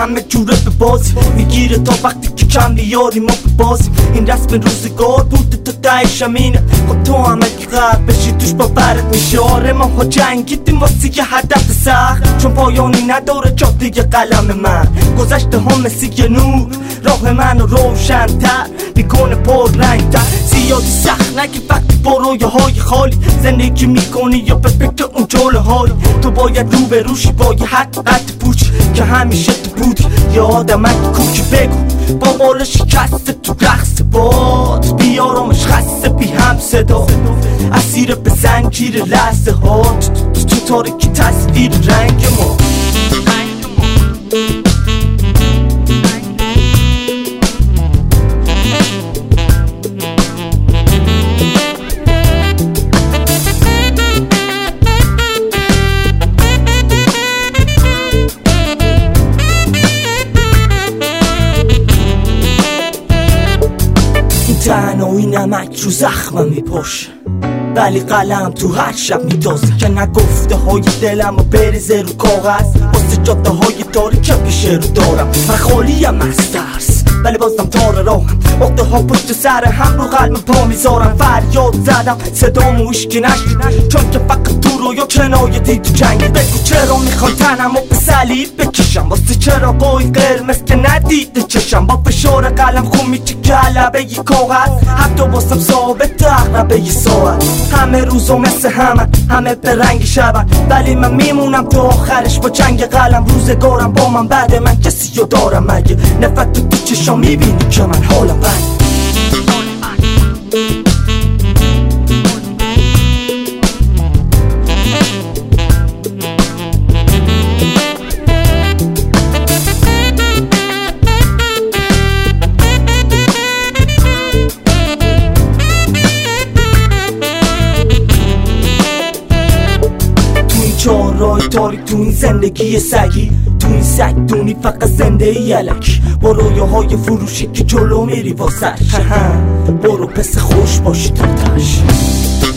همه جوره به بازی میگیره تا وقتی که کم بیاری ما به بازی. این رسم روزگار بوده تا دهش همینه، خب تو همه که غرب بشی توش باورت میشه. آره ما ها جنگیدیم واسه یه هدف سخت، چون پایانی نداره جاده قلم من. گذشته ها مثل یه نور راه من رو روشن‌تر میکنه پر رنگ‌تر. زیادی سخت نگی وقتی با رویاهای خالی زندگی میکنی یا به فکر اون جلو هایی. تو باید رو به روشی با یه حقیقت پوچ که همیشه تو بودی. یه آدمک کوکی بگو با بال شکست تو رقص باد بیارامش خسته بی هم صدا، اسیر به زنجیر لحظه ها تو تاریکی تصویر رنگ ما. تنهایی نمک رو زخمم میپاشه، ولی قلم تو هر شب میدازه که نگفته های دلم رو بریزه رو کاغذ. واسه جاده های تاریکم پیش رو دارم، من خالیم از ترس ولی بازم تار راهم. عقده ها پشت سر هم رو قلب پا میذارم. فریاد زدم صدامو هیچکی نشنید، چون که فقط تو رویا کنایه دید تو جنگی. بگو چرا میخوان تنمو به صلیب بکشم، واسه چراغای قرمز که ندیده چشم. با فشار قلم خون میچه کلبه ی کاغذ، حتی واسم ثابت اقربه ی ساعت. همه روزو مثل همه به رنگ شبن، ولی من میمونم تو آخرش با جنگ قلم. روزگارم با من بعد من کسی رو دارم مگه؟ نفت تو چشام میبینی که من حالم بد. چهارراه تاریک تو این زندگی سگی، تو این سگ دونی فقط زنده ای علک. با رویاهای فروشی که جلو میری واسش، برو پس خوش باشی تا تش.